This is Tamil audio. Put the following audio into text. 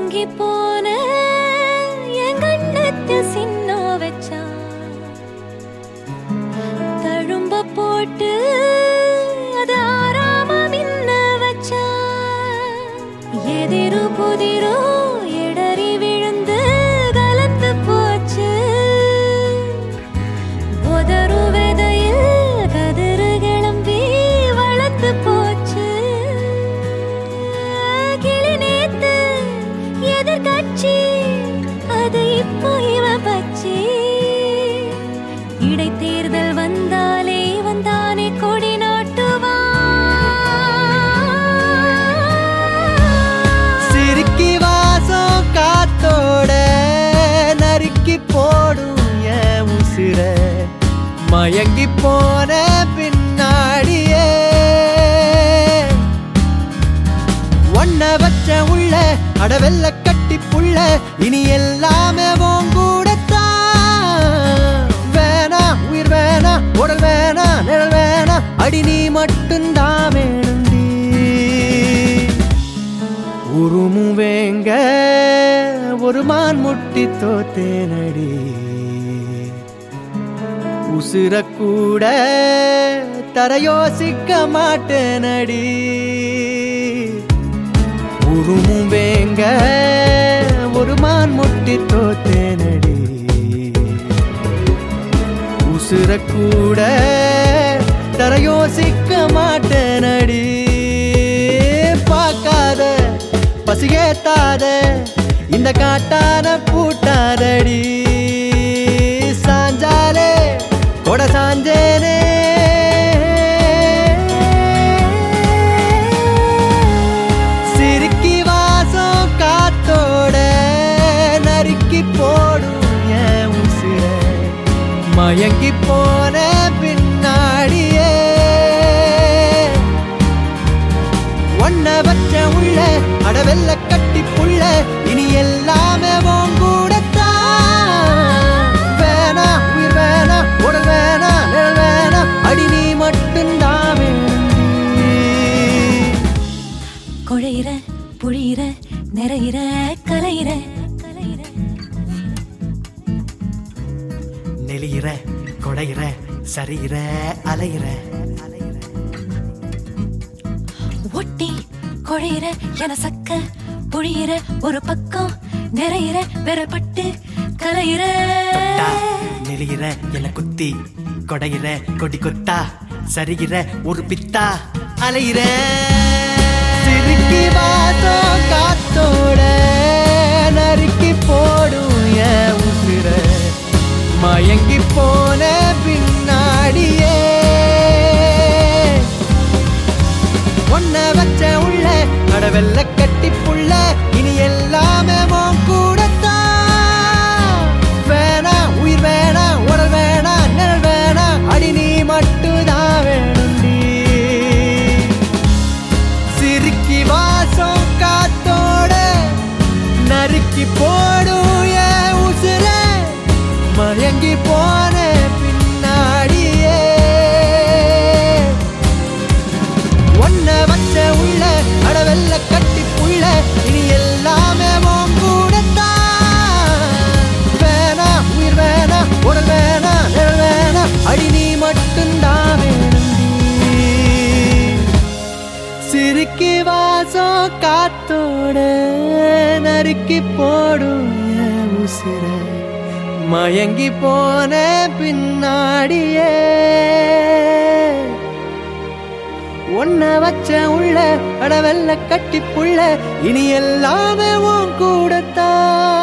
மயங்கி போன என் கண்ணத்தில் சின்ன வச்சா தழும்ப போட்டு அது ஆறாம மின்ன வச்சா எதிரோ புதிரோ இடறி விழுந்து கலந்து போச்சு உதறு விதையில் கதிரு கிளம்பி வளர்த்து போச்சு கிளி நேத்து எதிர்கட்சி அது இப்போ இவ பச்சி இடைத்தேர்தல் வந்தாலே வந்தானே கொடி நாட்டுவா சிரிக்கி வாசம் காத்தோட நறுக்கி போடும் என் உசிர மயங்கி போன பின்னாடியே ஒன்ன வச்ச உள்ள அடவெல்ல கட்டி புள்ள இனி எல்லாமே உங்கூடத்தான் வேணா உயிர் வேணா உடல் வேணா நிழல் வேணா அடி நீ மட்டும்தான் வேணுண்டி உருமும் வேங்க ஒரு மான் முட்டி தோத்தேனடி உசிர கூட தர யோசிக்க மாட்டேனடி உருமும் வேங்க ஒரு மான் முட்டி தோத்தேனடி உசிர கூட தர யோசிக்க மாட்டேனடி பார்க்காத பசியேத்தாத இந்த காட்டான பூட்டாதடி சாஞ்சாலே கொட சாஞ்சேனே சிரிக்கி வாசம் காத்தோட நறுக்கி போடும் என் உசிர மயங்கி போன பின்னாடியே ஒன்ன வச்ச உள்ள அடவெல்ல கட்டி புள்ள இனி எல்லாமே உங்கூடத்தான் வேணா உயிர் வேணா உடல் வேணா நிழல் வேணா அடி நீ மட்டும்தான் வேண்டி கொழையிற புழியிற நிறையிற கலையிற நெளியிற கொடையிற சரியிற அலையிற ஒட்டி கொழையிற என சக்க புழியிற ஒரு பக்கம் நிறையிற விரப்பட்டு கலையிற நெளியிற என குத்தி கொடையிற கொடி கொத்தா சரிகிற ஒரு பித்தா அலையிற சிரிக்கி வாசம் காத்தோட நறுக்கி போடும் என் உசிர மயங்கி போன பின்னாடியே ஒன்ன வச்ச உள்ள அடவெல்ல கட்டி புள்ள இனி எல்லாமே கூடத்தான் வேணா உயிர் வேணா உடல் வேணா நிழல் வேணா அடி நீ மட்டும்தான் வேணுண்டி சிரிக்கி வாசம் காத்தோட நறுக்கி போடும் என் உசிர மயங்கி போன பின்னாடியே ஒன்ன வச்ச உள்ள அடவெல்ல கட்டி புள்ள இனி எல்லாமே கூடத்தான் வேணா உயிர் வேணா உடல் வேணா நிழல் வேணா அடி நீ மட்டும்தான் வேணுண்டி சிரிக்கி வாசம் காத்தோட நறுக்கி போடும் என் உசிர மயங்கி போன பின்னாடியே ஒன்ன வச்ச உள்ள அடவெல்ல கட்டி புள்ள இனி எல்லாமே உன் கூடத்தான்